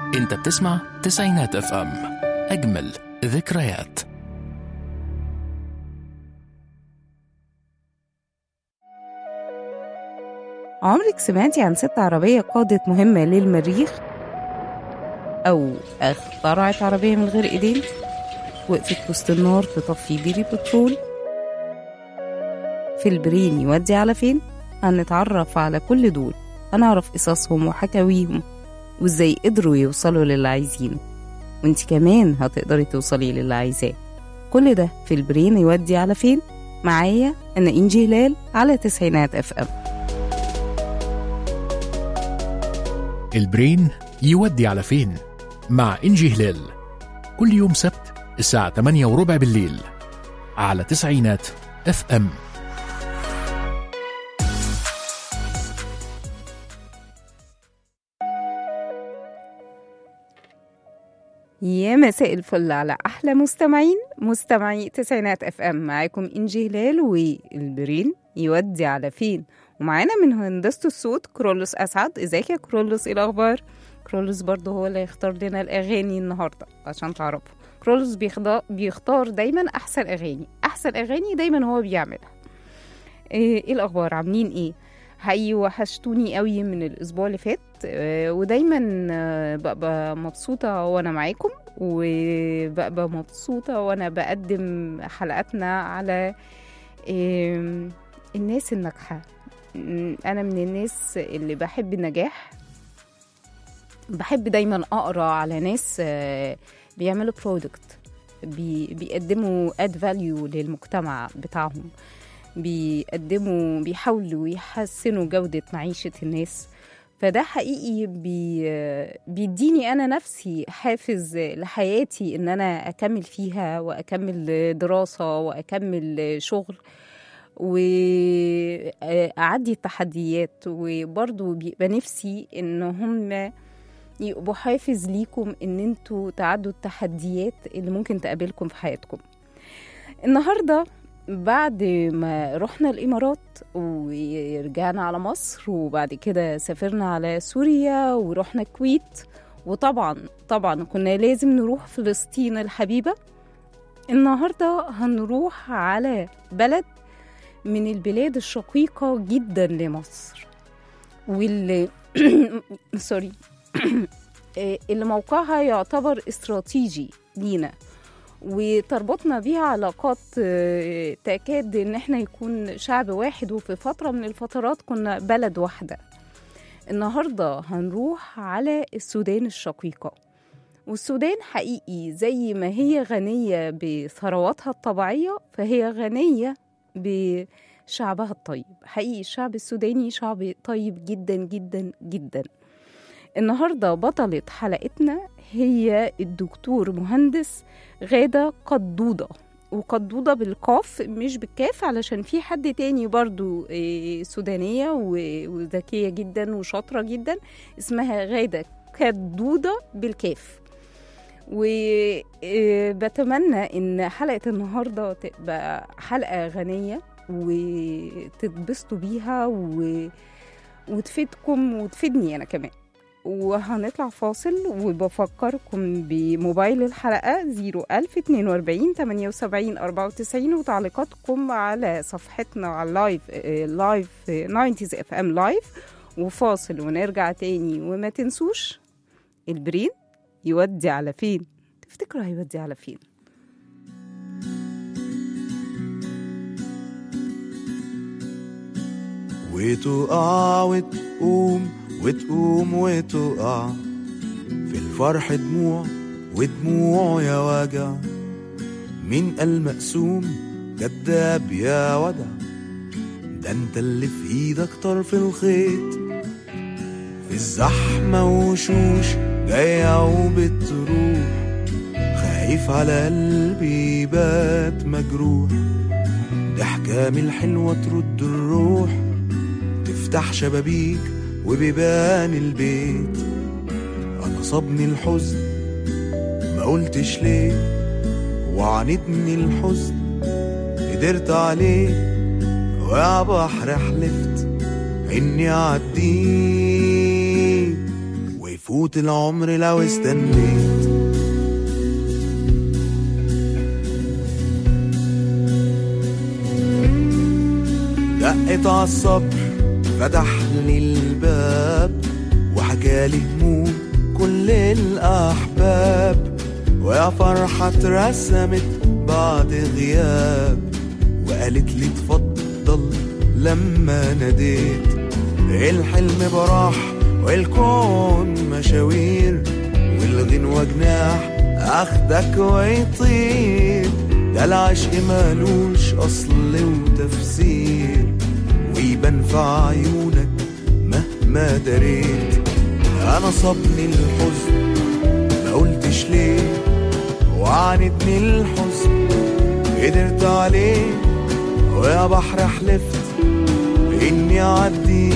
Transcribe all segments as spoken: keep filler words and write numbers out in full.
انت بتسمع تسعينات اف ام، اجمل ذكريات. عمرك سمعتي عن ست عربية قادت مهمة للمريخ؟ أو اخترعت عربية من غير إيدين؟ وقفت وسط النار تطفي بيري بترول؟ في البرين يودي على فين؟ هنتعرف على كل دول، هنعرف قصصهم وحكاويهم وإزاي قدروا يوصلوا للي عايزينه، وانت كمان هتقدري توصلي للي عايزاه. كل ده في البرين يودي على فين؟ معايا أنا إنجي هلال على تسعينات اف ام. البرين يودي على فين مع إنجي هلال، كل يوم سبت الساعة ثمانية وربع بالليل على تسعينات اف ام. يا مساء الفل على أحلى مستمعين مستمعي تسعينات اف ام. معاكم إنجي هلال، والبرين يودي على فين، ومعانا من هندسة الصوت كرولوس أسعد. ازيك يا كرولوس؟ ايه الأخبار؟ كرولوس برضه هو اللي يختار لنا الأغاني النهاردة عشان تعرفوا. كرولوس بيختار, بيختار دايما أحسن أغاني، أحسن أغاني دايما هو بيعملها. ايه, إيه الأخبار؟ عاملين ايه؟ حقيقي وحشتوني قوي من الأسبوع اللي فات، اه ودايما اه ببقى مبسوطة وأنا معاكم، وببقى مبسوطة وأنا بقدم حلقاتنا على اه الناس الناجحة. أنا من الناس اللي بحب النجاح، بحب دايما أقرأ على ناس بيعملوا برودكت، بيقدموا add value للمجتمع بتاعهم، بيقدموا بيحاولوا يحسنوا جودة معيشة الناس. فده حقيقي بي بيديني أنا نفسي حافز لحياتي إن أنا أكمل فيها وأكمل دراسة وأكمل شغل وأعدي التحديات. وبرضو بيبقى نفسي إن هم يبقوا حافز ليكم إن انتوا تعدوا التحديات اللي ممكن تقابلكم في حياتكم. النهاردة بعد ما رحنا الإمارات ورجعنا على مصر، وبعد كده سافرنا على سوريا ورحنا الكويت، وطبعا طبعا كنا لازم نروح فلسطين الحبيبة. النهاردة هنروح على بلد من البلاد الشقيقة جدا لمصر، واللي سوري اللي موقعها يعتبر استراتيجي لينا، وتربطنا بيها علاقات تكاد ان احنا يكون شعب واحد، وفي فترة من الفترات كنا بلد واحدة. النهاردة هنروح على السودان الشقيقة. والسودان حقيقي زي ما هي غنية بثرواتها الطبيعية، فهي غنية بشعبها الطيب. حقيقي الشعب السوداني شعب طيب جدا جدا جدا. النهاردة بطلة حلقتنا هي الدكتور مهندس غادة قدودة، وقدودة بالقاف مش بالكاف، علشان في حد تاني برضو سودانية وذكية جدا وشاطرة جدا اسمها غادة قدودة بالكاف. وبتمنى ان حلقة النهاردة تبقى حلقة غنية وتتبسطوا بيها وتفيدكم وتفيدني انا كمان. وهنطلع فاصل، وبفكركم بموبايل الحلقة زيرو ألف اتنين واربعين تمانية وسبعين أربعة وتسعين، وتعليقاتكم على صفحتنا على اللايف لايف ناينتيز اف ام لايف. وفاصل ونرجع تاني، وما تنسوش البرين يودي على فين. تفتكروا هيودي على فين؟ وتقع وتقوم وتقوم وتقع، في الفرح دموع ودموع يا وجع، مين قال مقسوم كداب يا ودع، ده انت اللي في ايدك طرف الخيط، في الزحمة وشوش جاية وبتروح، خايف على قلبي بات مجروح، ضحكة من الحلوة ترد الروح، تفتح شبابيك وبيبان البيت. انا صابني الحزن ما قلتش ليه، وعانتني الحزن قدرت عليه، ويا بحر حلفت اني اعديه، وفي ويفوت العمر لو استنيت. دقت عالصبر فتح لي الباب وحكالي هموم كل الأحباب، ويا فرحة اترسمت بعد غياب، وقالت لي تفضل لما ناديت. الحلم براح والكون مشاوير، والغنوة جناح أخدك ويطير. ده العشق مالوش أصل وتفسير، ويبان في عيونك مهما دريت. أنا صابني الحزن ما قلتش ليه، وعاندني الحزن قدرت عليه. ويا بحر حلفت إني أعدي،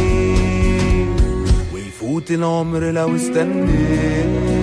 ويفوت العمر لو استنيت.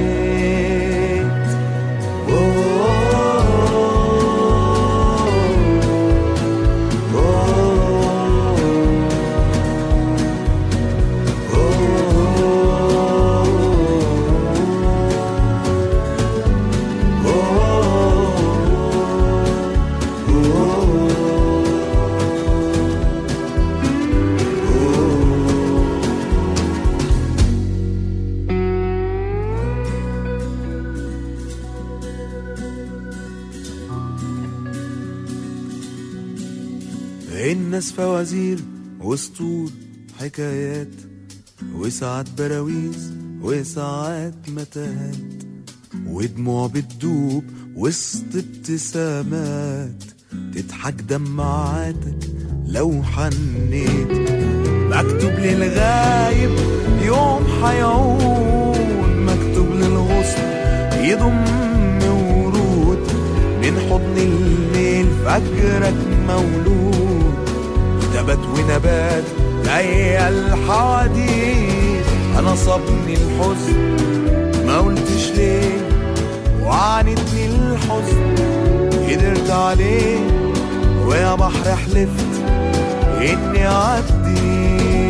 الناس فوازير وسطور حكايات، وساعات براويز وساعات متاهات، ودموع بتدوب وسط ابتسامات، تضحك دمعاتك لو حنيت. مكتوب للغايب يوم حيعود، مكتوب للغصن يضم ورود، من حضن الليل فجرك مولود. نبات ونبات جاي الحواديت، انا صابني الحزن ما قلتش ليه، وعاندني الحزن قدرت عليه. ويا بحر حلفت اني اعدي،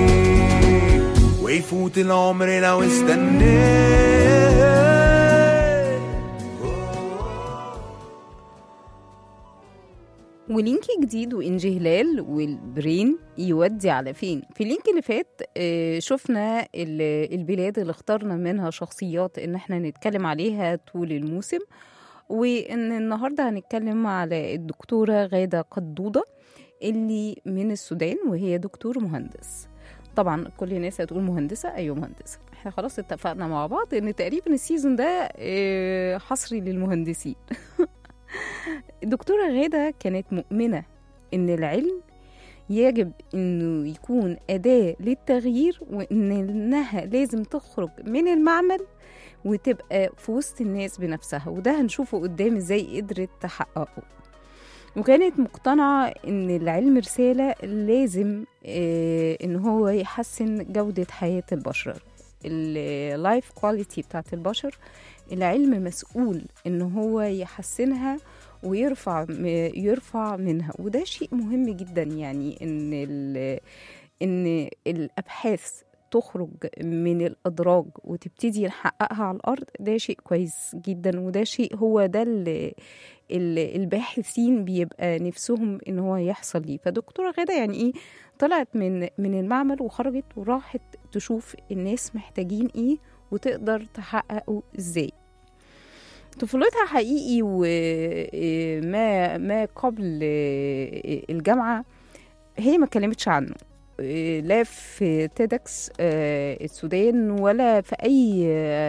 ويفوت العمر لو استنيت. ولينكي جديد وإنجي هلال والبرين يودي على فين. في اللينك اللي فات شفنا البلاد اللي اخترنا منها شخصيات ان احنا نتكلم عليها طول الموسم، وان النهاردة هنتكلم على الدكتورة غادة قدودة اللي من السودان، وهي دكتور مهندس. طبعا كل الناس هتقول مهندسة، ايوه مهندسة. احنا خلاص اتفقنا مع بعض ان تقريبا السيزون ده حصري للمهندسين. الدكتورة غادة كانت مؤمنة إن العلم يجب إنه يكون أداة للتغيير، وإنها لازم تخرج من المعمل وتبقى في وسط الناس بنفسها، وده هنشوفه قدام إزاي قدرت تحققه. وكانت مقتنعة إن العلم رسالة لازم آه إن هو يحسن جودة حياة البشر، اللايف كواليتي بتاعت البشر. العلم مسؤول إن هو يحسنها ويرفع يرفع منها، وده شيء مهم جدا. يعني ان ان الابحاث تخرج من الادراج وتبتدي نحققها على الارض، ده شيء كويس جدا، وده شيء هو ده اللي الباحثين بيبقى نفسهم ان هو يحصل ليه. فدكتوره غادة يعني ايه، طلعت من من المعمل وخرجت وراحت تشوف الناس محتاجين ايه وتقدر تحققه ازاي. طفولتها حقيقي وما ما قبل الجامعة هي ما كلمتش عنه، لا في تيدكس السودان ولا في أي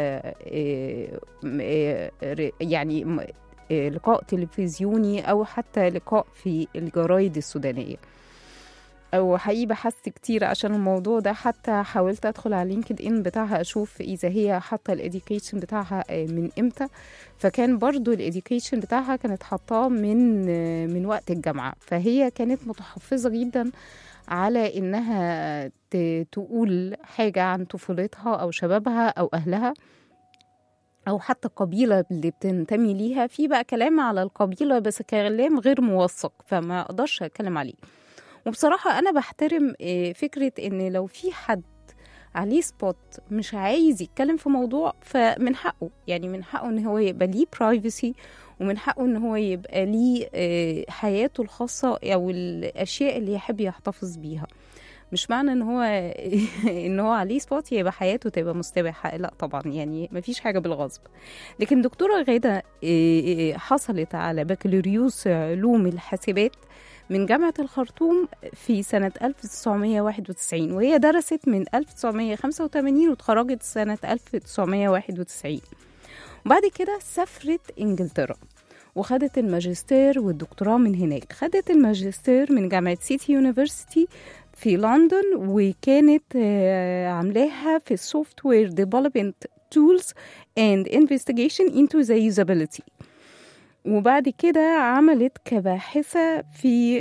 يعني لقاء تلفزيوني أو حتى لقاء في الجرايد السودانية. أو حقيقي بحثت كتير عشان الموضوع ده، حتى حاولت أدخل على لينكد إن بتاعها أشوف إذا هي حاطة الإديوكيشن بتاعها من إمتى، فكان برضو الإديوكيشن بتاعها كانت حاطاه من من وقت الجامعة. فهي كانت متحفظة جدا على إنها تقول حاجة عن طفولتها أو شبابها أو أهلها أو حتى القبيلة اللي بتنتمي ليها. في بقى كلام على القبيلة بس كلام غير موثق فما أقدرش أتكلم عليه. وبصراحة أنا بحترم فكرة إن لو في حد عليه سبوت مش عايز يتكلم في موضوع، فمن حقه يعني من حقه ان هو يبقى ليه برايفسي، ومن حقه ان هو يبقى ليه حياته الخاصة او الاشياء اللي يحب يحتفظ بيها. مش معنى ان هو ان هو عليه سبوت يبقى حياته تبقى مستباحة، لا طبعا، يعني مفيش حاجة بالغصب. لكن دكتورة غادة حصلت على بكالوريوس علوم الحاسبات من جامعة الخرطوم في سنة ألف وتسعمية وواحد وتسعين، وهي درست من ألف وتسعمية وخمسة وتمانين وتخرجت سنة ألف وتسعمية وواحد وتسعين. وبعد كده سافرت إنجلترا وخدت الماجستير والدكتوراه من هناك. خدت الماجستير من جامعة سيتي يونيفرسيتي في لندن، وكانت عاملاها في Software Development Tools and Investigation into the Usability. وبعد كده عملت كباحثة في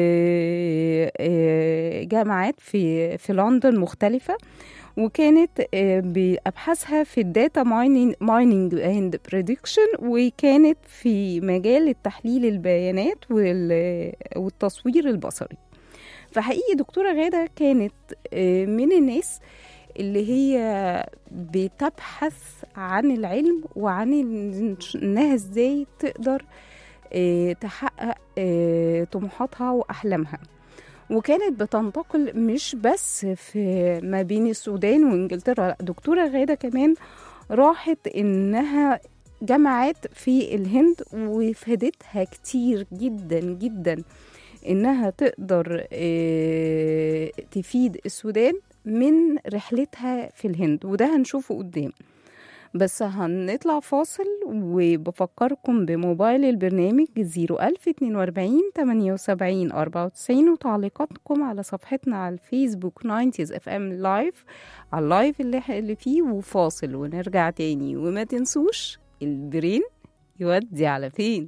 جامعات في في لندن مختلفة، وكانت بأبحاثها في الداتا مايننج اند بريدكشن، وكانت في مجال التحليل البيانات والتصوير البصري. فحقيقي دكتورة غادة كانت من الناس اللي هي بتبحث عن العلم وعن انها ازاي تقدر تحقق طموحاتها واحلامها. وكانت بتنتقل مش بس في ما بين السودان وانجلترا، لا، دكتورة غادة كمان راحت انها جامعات في الهند، وفادتها كتير جدا جدا انها تقدر تفيد السودان من رحلتها في الهند، وده هنشوفه قدام. بس هنطلع فاصل، وبفكركم بموبايل البرنامج زيرو ألف اتنين واربعين تمانية وسبعين أربعة وتسعين، وتعليقاتكم على صفحتنا على الفيسبوك ناينتيز اف ام لايف، على اللايف اللي, اللي فيه. وفاصل ونرجع تاني، وما تنسوش البرين يودي على فين.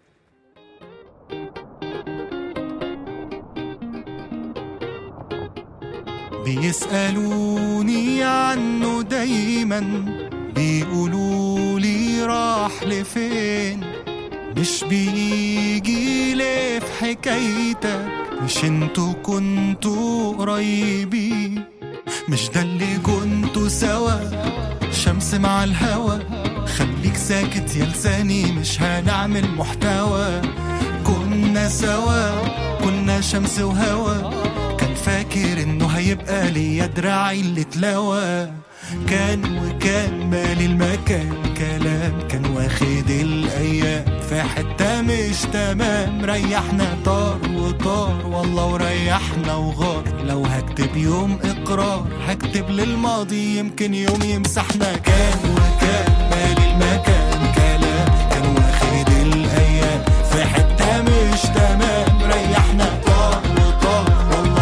بيسألوني عنه دايما، بيقولوا لي راح لفين، مش بيجي ليه في حكايتك، مش انتوا كنتوا قريبين، مش ده اللي كنتوا سوا، شمس مع الهوا، خليك ساكت يا لساني مش هنعمل محتوى، كنا سوا كنا شمس وهوا، فاكر انه هيبقى ليا دراعي اللي تلاوى، كان وكان مالي المكان كلام، كان واخد الايام في حتة مش تمام، ريحنا طار وطار والله وريحنا وغار، لو هكتب يوم اقرار هكتب للماضي يمكن يوم يمسحنا، كان وكان مالي المكان كلام، كان واخد الايام في حتة مش تمام، ريحنا طار وطار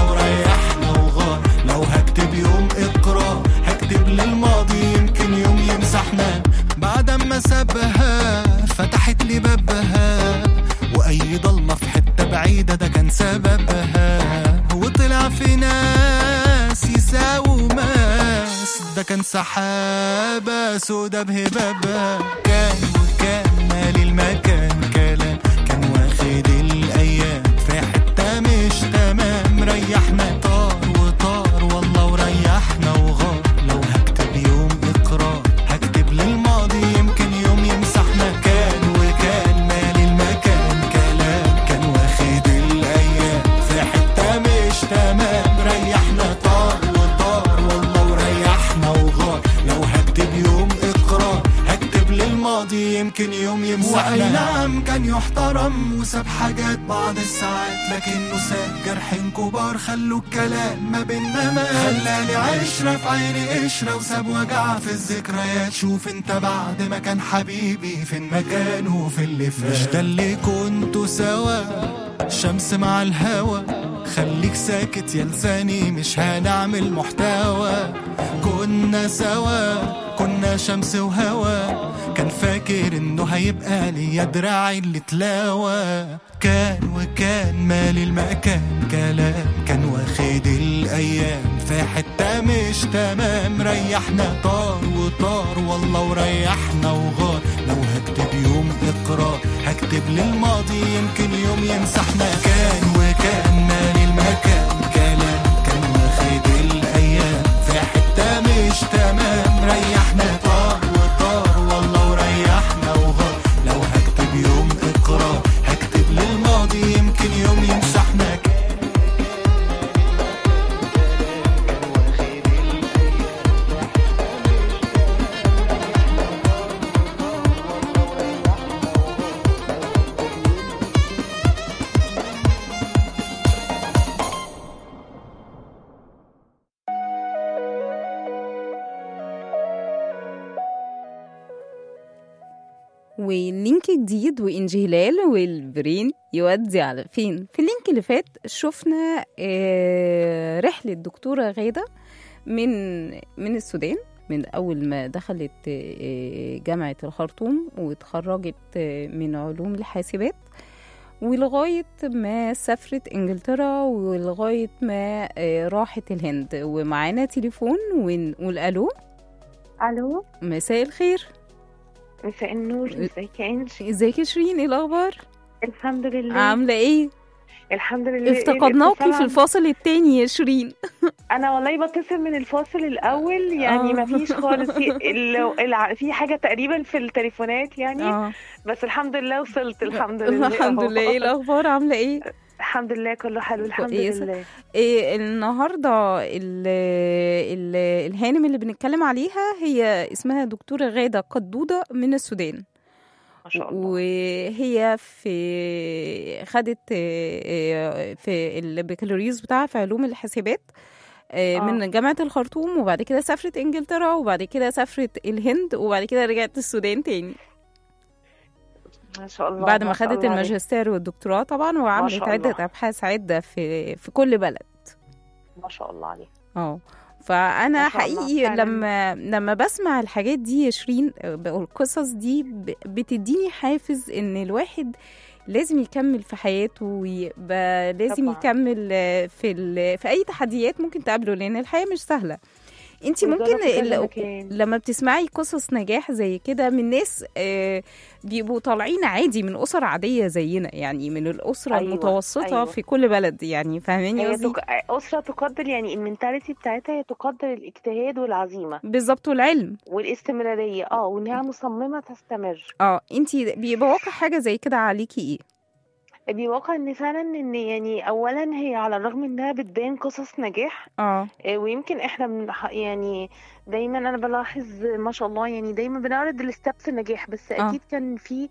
يوم اقرار هكتب للماضي يمكن يوم يمسحنا، بعد ما سابها فتحت لي بابها، واي ضلمه في حته بعيده ده كان سببها، وطلع في ناس يساووا ماس، ده كان سحابه سودا بهبابها، كان وكان مالي المكان كلام، كان واخد الايام في حته مش تمام، ريحنا طار وطار والله وريحنا وغار، لو هكتب يوم اقرار هكتب للماضي يمكن يوم يمسحنا، كان وكان مالي المكان كلام، كان واخد الايام في حته مش تمام، ريحنا طار وطار والله وريحنا وغار، لو هكتب يوم اقرار هكتب للماضي يمكن يوم يمسحنا، واي نعم كان يحترم وساب حاجات بعض الساعات، لكنه ساب جرحين كبار خلوا الكلام ما بيننا ما، خلاني عشرة في عيني قشرة وساب وجع في الذكريات، شوف انت بعد ما كان حبيبي فين مكانه في اللي فات، مش ده اللي كنتوا سوا، شمس مع الهوا، خليك ساكت يا لساني مش هنعمل محتوى، كنا سوا كنا شمس وهوا، كان فاكر انه هيبقى ليا دراعي اللي تلاوى، كان وكان مالي المكان كلام، كان واخد الايام في حته مش تمام، ريحنا طار وطار والله وريحنا وغار، لو هكتب يوم اقرار هكتب للماضي يمكن يوم يمسحنا، كان وكان مالي المكان كلام، كان واخد الايام في حته ولينك جديد وإنجي هلال والبرين يودي على فين. في اللينك اللي فات شفنا آه، رحلة دكتورة غادة من من السودان، من أول ما دخلت آه، جامعة الخرطوم واتخرجت آه، من علوم الحاسبات، ولغاية ما سافرت إنجلترا، ولغاية ما آه، راحت الهند. ومعانا تليفون ونقول ألو. الو، مساء الخير. مساء النور. ازيك يا انجي؟ ازيك يا شيرين، ايه الأخبار؟ الحمد لله. عاملة ايه؟ الحمد لله. افتقدناكي إيه في الفاصل التاني يا شيرين. انا والله بتصل من الفاصل الاول، يعني آه. ما فيش خالص في ال- الع- في حاجه تقريبا في التليفونات يعني. اه بس الحمد لله وصلت. الحمد لله. الحمد أهو. لله. ايه الأخبار؟ عاملة ايه؟ الحمد لله كله حلو الحمد كويسة. لله. إيه النهاردة ال ال الهانم اللي بنتكلم عليها هي اسمها دكتورة غادة قدودة من السودان. ما شاء الله. وهي في خدت آه، في البكالوريوس بتاعها في علوم الحاسبات آه، آه. من جامعة الخرطوم، وبعد كده سافرت انجلترا، وبعد كده سافرت الهند، وبعد كده رجعت السودان تاني ما شاء الله. بعد ما ما شاء خدت الله عليك. الماجستير والدكتوراه طبعا، وعملت شاء عدة الله. أبحاث عدة في في كل بلد. ما شاء الله عليك. اه فانا ما شاء الله، حقيقي فعلاً. لما لما بسمع الحاجات دي يا شيرين، القصص دي ب- بتديني حافز ان الواحد لازم يكمل في حياته، ويبقى لازم طبعاً. يكمل في ال... في اي تحديات ممكن تقابله، لان الحياه مش سهله. انت ممكن ويجرب في كذا ال- مكان. لما بتسمعي قصص نجاح زي كده من ناس آه، بيبقوا طالعين عادي من اسر عاديه زينا، يعني من الاسره أيوة، المتوسطه أيوة. في كل بلد، يعني فاهماني هي قصدي؟ تق... أسرة تقدر يعني المنتاليتي بتاعتها، هي تقدر الاجتهاد والعزيمة بالظبط، والعلم. والاستمرارية، اه وانها مصممة تستمر. اه انتي بيبقى واقع حاجه زي كده عليكي ايه؟ بيواقع ان فعلا ان يعني اولا هي على الرغم انها بتبان قصص نجاح، اه آه، ويمكن احنا من يعني دايما انا بلاحظ ما شاء الله يعني دايما بنعرض الستبس النجاح، بس آه. اكيد كان في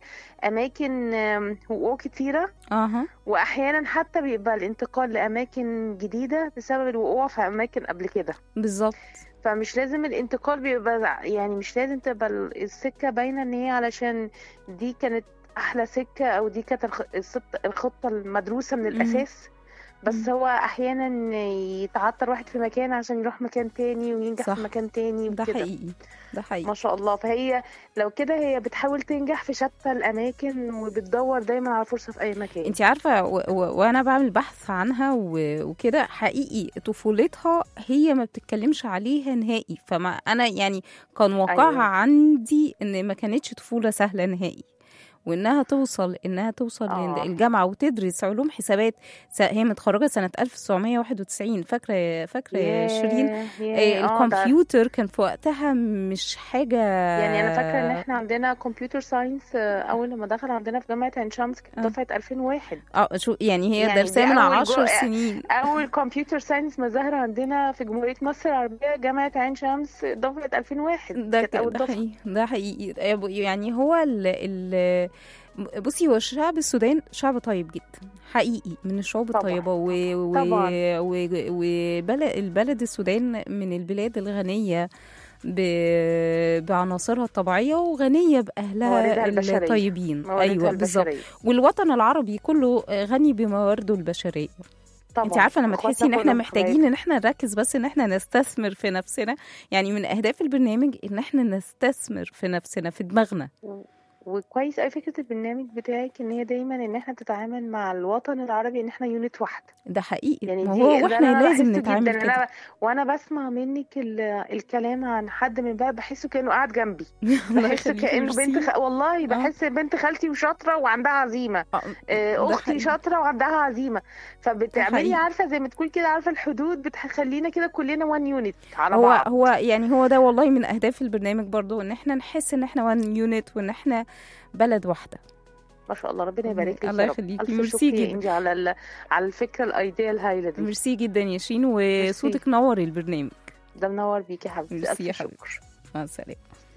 اماكن آم، وقوع كتيرة، اها واحيانا حتى بيبقى الانتقال لاماكن جديدة بسبب الوقوع في اماكن قبل كده. بالظبط. فمش لازم الانتقال بيبقى يعني مش لازم تبقى السكة باينة ان هي علشان دي كانت احلى سكة او دي كانت الخ- الخط- الخطة المدروسة من مم. الاساس. بس مم. هو احيانا يتعطل واحد في مكان عشان يروح مكان تاني وينجح صح. في مكان تاني ده وكده. حقيقي، ده حقيقي. ما شاء الله. فهي لو كده هي بتحاول تنجح في شتى الاماكن وبتدور دايما على فرصة في اي مكان. انت عارفه و- و- وانا بعمل بحث عنها و- وكده، حقيقي طفولتها هي ما بتتكلمش عليها نهائي. فما انا يعني كان واقعها أيوة. عندي ان ما كانتش طفوله سهله نهائي، وانها توصل انها توصل آه. للجامعه وتدرس علوم حسابات. س- هي متخرجه سنه ألف وتسعمية وواحد وتسعين، فاكره فاكره يا شيرين؟ ياه، آه، ياه، آه، ده- الكمبيوتر كان في وقتها مش حاجه. يعني انا فاكره ان احنا عندنا كمبيوتر ساينس اول لما دخل عندنا في جامعه عين شمس كانت آه. دفعه ألفين وواحد. اه شو يعني هي يعني درسها دي من أول عشر جو- سنين. اول كمبيوتر ساينس مظاهره عندنا في جمهوريه مصر العربيه جامعه عين شمس دفعه ألفين وواحد. ده كانت ك- اول ده دفعه. حقيقي، ده حقيقي. يعني هو ال ال بصي، هو الشعب السودان شعب طيب جدا حقيقي، من الشعوب طبعاً، الطيبة، و و طبعاً. وبلد البلد السودان من البلاد الغنية ب- بعناصرها الطبيعية، وغنية مواردها بأهلها البشرية. الطيبين. مواردها أيوة بالظبط. البشرية. والوطن العربي كله غني بموارده البشرية. طبعا. انت عارفه لما إخواتنا تحسي ان احنا كلهم محتاجين ان احنا نركز بس ان احنا نستثمر في نفسنا، يعني من اهداف البرنامج ان احنا نستثمر في نفسنا في دماغنا. و- وكويس أوي فكرة البرنامج بتاعك ان هي دايما ان احنا تتعامل مع الوطن العربي ان احنا يونت واحد. ده حقيقي. يعني ما دي هو ده واحنا أنا لازم بحسه نتعامل جدا. كده. أنا وانا بسمع منك ال- الكلام عن حد من بقى بحسه كانه قاعد جنبي. الله بحس يخليكي، كأنه بنت ميرسي. خ... والله بحس بنت خالتي وشاطرة وعندها عزيمة. آه، آه، ده اختي حقيقي. شاطره وعندها عزيمه. فبتعملي حقيقي. عارفه زي ما تقول كده، عارفه الحدود بتخلينا كده كلنا وان يونت على هو بعض. هو يعني هو ده والله من اهداف البرنامج برضو، ان احنا نحس ان احنا وان يونت، وان احنا بلد واحده. ما شاء الله، ربنا يبارك لك. الله يا رب. يخليكي، الف ميرسي شكر يا جدا. انجي على ال... على الفكره الايديا الهايله دي. ميرسي جدا يا شين، وصوتك نور البرنامج. ده منور بيكي يا حبيبتي. ميرسي يا الف حبيبتي. شكر. مع السلامة.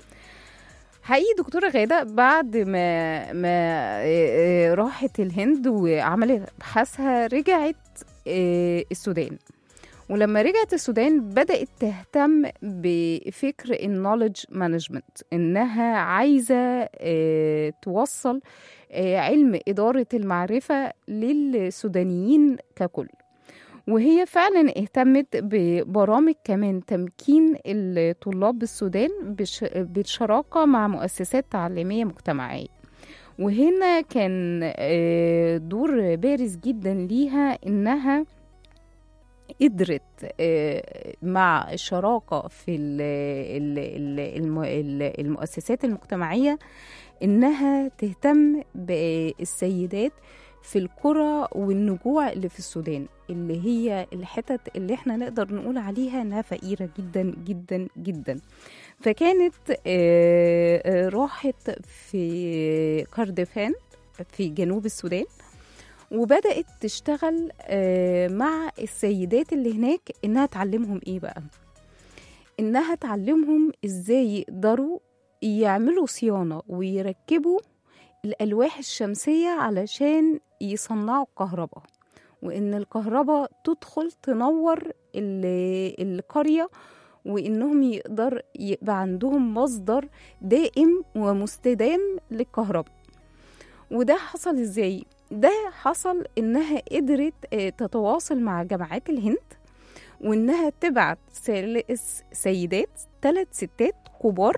حقيقي دكتورة غادة بعد ما ما آه، آه، راحت الهند وعملت أبحاثها، رجعت آه، السودان. ولما رجعت السودان بدأت تهتم بفكر النوليدج مانجمنت، إنها عايزة آه، توصل آه، علم إدارة المعرفة للسودانيين ككل. وهي فعلا اهتمت ببرامج كمان تمكين الطلاب بالسودان بش- بالشراكة مع مؤسسات تعليمية مجتمعية. وهنا كان آه، دور بارز جدا ليها إنها قدرت آه، مع الشراكة في ال- ال- ال- الم- ال- المؤسسات المجتمعية إنها تهتم بالسيدات في القرى والنجوع اللي في السودان، اللي هي الحتت اللي احنا نقدر نقول عليها انها فقيرة جدا جدا جدا. فكانت آه، آه، راحت في كردفان في جنوب السودان، وبدأت تشتغل آه، مع السيدات اللي هناك إنها تعلمهم إيه بقى؟ إنها تعلمهم إزاي يقدروا يعملوا صيانة ويركبوا الألواح الشمسية علشان يصنعوا الكهرباء، وإن الكهرباء تدخل تنور ال- القرية، وإنهم يقدر يبقى عندهم مصدر دائم ومستدام للكهرباء. وده حصل إزاي؟ ده حصل إنها قدرت آه، تتواصل مع جامعات الهند، وإنها تبعت سل- سيدات ثلاث ستات كبار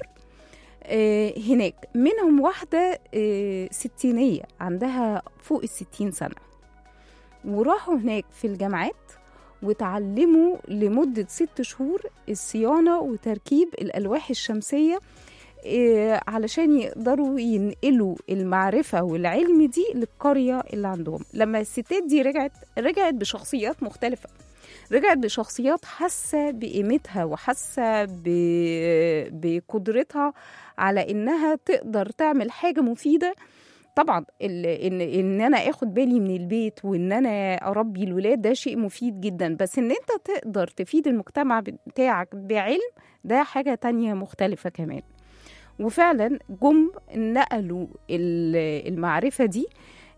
آه، هناك، منهم واحدة آه، ستينية عندها فوق الستين سنة، وراحوا هناك في الجامعات وتعلموا لمدة ست شهور الصيانة وتركيب الألواح الشمسية آه، علشان يقدروا ينقلوا المعرفة والعلم دي للقرية اللي عندهم. لما الستات دي رجعت رجعت بشخصيات مختلفة، رجعت بشخصيات حاسة بقيمتها وحاسة ب- بقدرتها على إنها تقدر تعمل حاجة مفيدة. طبعا ال- إن, إن أنا أخد بالي من البيت وإن أنا أربي الولاد ده شيء مفيد جدا، بس إن أنت تقدر تفيد المجتمع بتاعك بعلم ده حاجة تانية مختلفة كمان. وفعلا جم نقلوا ال- المعرفة دي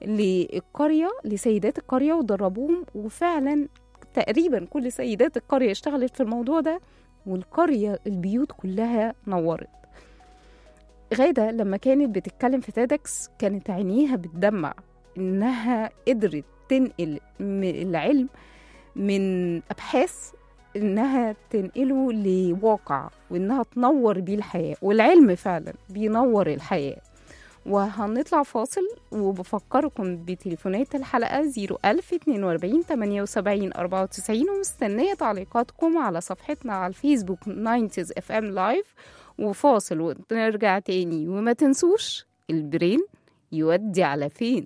للقرية، لسيدات القرية، ودربوهم، وفعلا تقريبا كل سيدات القرية اشتغلت في الموضوع ده، والقرية البيوت كلها نورت. غادة لما كانت بتتكلم في تيدكس كانت عينيها بتدمع إنها قدرت تنقل م- العلم من أبحاث إنها تنقله لواقع، وإنها تنور بيه الحياة، والعلم فعلا بينور الحياة. وهنطلع فاصل، وبفكركم بتليفونات الحلقة زيرو ألف اتنين وأربعين تمانية وسبعين أربعة وتسعين، ومستنية تعليقاتكم على صفحتنا على الفيسبوك ناينتيز اف ام لايف. وفاصل ونرجع تاني، وما تنسوش البرين يودي على فين.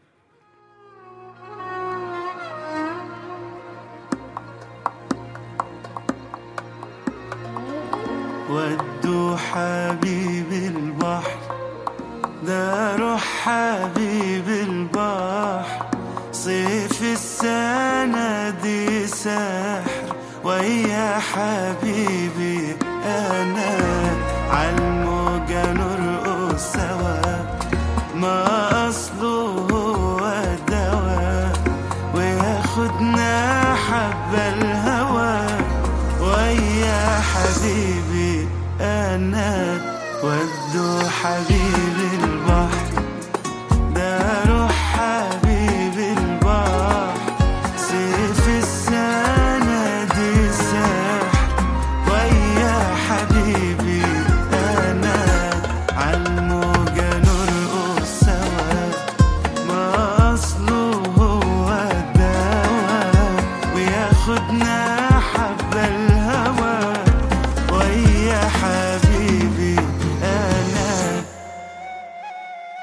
ودوا حبيب البحر، ده روح حبيب البحر، صيف السنة دي سحر، ويا حبيبي أنا عالموجة نرقص سوا، ما أصله هو الدواء، وياخدنا حبة الهوى، ويا حبيبي أنا ودوا حبيب البحر، ده روح حبيب البحر، صيف السنة دي سحر، ويا حبيبي أنا عالموجة نرقص سوا، ما أصله هو الدواء، وياخدنا حبة الهوى، ويا حبيبي أنا.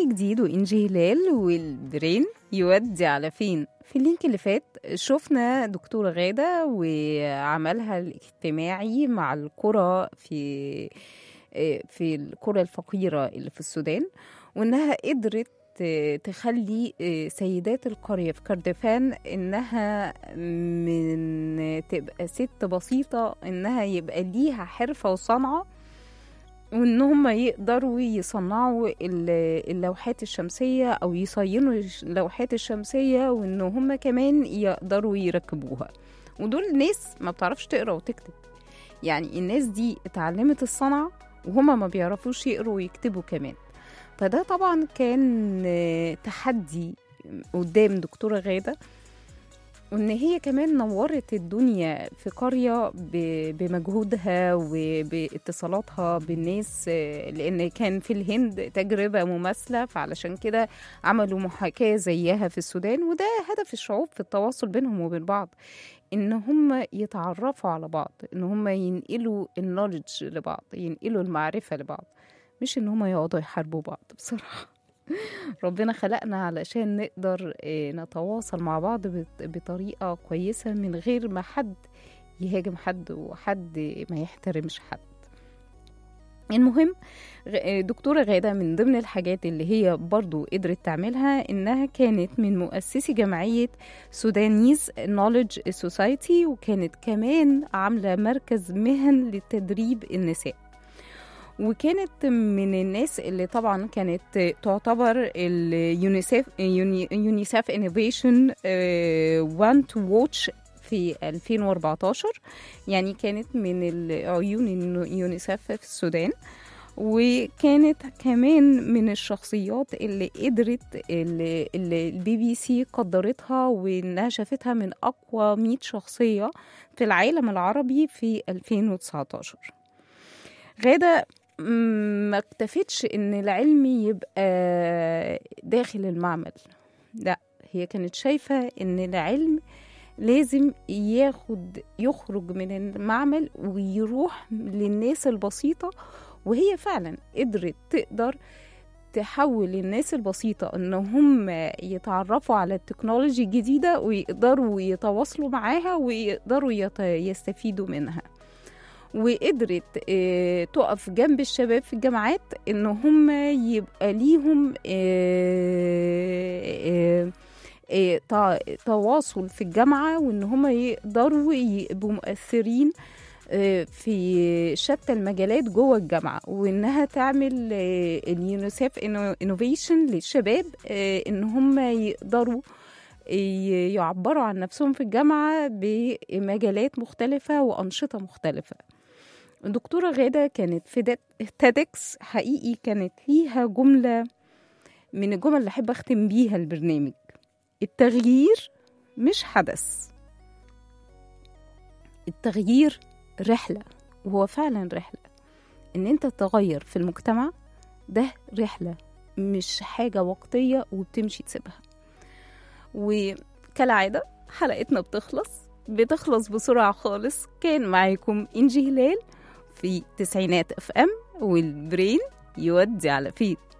جديد وإنجي هلال والبرين يودي على فين. في اللينك اللي فات شفنا دكتورة غادة وعملها الاجتماعي مع القرى في في القرى الفقيرة اللي في السودان، وإنها قدرت تخلي سيدات القرية في كردفان إنها من تبقى ست بسيطة إنها يبقى ليها حرفة وصنعة، وإن هم يقدروا يصنعوا اللوحات الشمسية أو يصينوا اللوحات الشمسية، وإن هم كمان يقدروا يركبوها. ودول ناس ما بتعرفش تقرأ وتكتب، يعني الناس دي اتعلمت الصنعة وهم ما بيعرفوش يقروا ويكتبوا كمان. فده طبعا كان تحدي قدام دكتورة غادة، وإن هي كمان نورت الدنيا في قرية بمجهودها وباتصالاتها بالناس، لأن كان في الهند تجربة مماثلة، فعلشان كده عملوا محاكاة زيها في السودان. وده هدف الشعوب في التواصل بينهم وبين بعض، إن هم يتعرفوا على بعض، إن هم ينقلوا النوليدج لبعض، ينقلوا المعرفة لبعض، مش إن هم يقعدوا يحاربوا بعض. بصراحة ربنا خلقنا علشان نقدر نتواصل مع بعض بطريقة كويسة من غير ما حد يهاجم حد وحد ما يحترمش حد. المهم دكتورة غادة من ضمن الحاجات اللي هي برضو قدرت تعملها إنها كانت من مؤسسي جمعية سودانيز نوليدج سوسايتي، وكانت كمان عاملة مركز مهن لتدريب النساء. وكانت من الناس اللي طبعا كانت تعتبر اليونيسيف يونيسيف انوفيشن وان تو واتش في ألفين وأربعتاشر، يعني كانت من العيون اليونيسيف في السودان. وكانت كمان من الشخصيات اللي قدرت اللي البي بي سي قدرتها وانها شافتها من اقوى مئة شخصية في العالم العربي في ألفين وتسعتاشر. غادة ما اكتفتش ان العلم يبقى داخل المعمل، لا، هي كانت شايفة ان العلم لازم ياخد يخرج من المعمل ويروح للناس البسيطة. وهي فعلا قدرت تقدر تحول الناس البسيطة ان هم يتعرفوا على التكنولوجي الجديدة ويقدروا يتواصلوا معاها ويقدروا يستفيدوا منها. وقدرت اه تقف جنب الشباب في الجامعات ان هم يبقى ليهم اه اه اه تواصل في الجامعة، وان هم يقدروا يبقوا مؤثرين في شتى المجالات جوه الجامعة، وانها تعمل اليونيسيف انوفيشن للشباب ان هم يقدروا يعبروا عن نفسهم في الجامعة بمجالات مختلفة وأنشطة مختلفة. الدكتورة غادة كانت في تيدكس حقيقي كانت ليها جملة من الجمل اللي أحب أختم بيها البرنامج: التغيير مش حدث، التغيير رحلة. وهو فعلا رحلة، إن أنت تغير في المجتمع ده رحلة، مش حاجة وقتية وبتمشي تسيبها. وكالعادة حلقتنا بتخلص بتخلص بسرعة خالص. كان معاكم إنجي هلال في تسعينات اف ام، والبرين يودي على فين.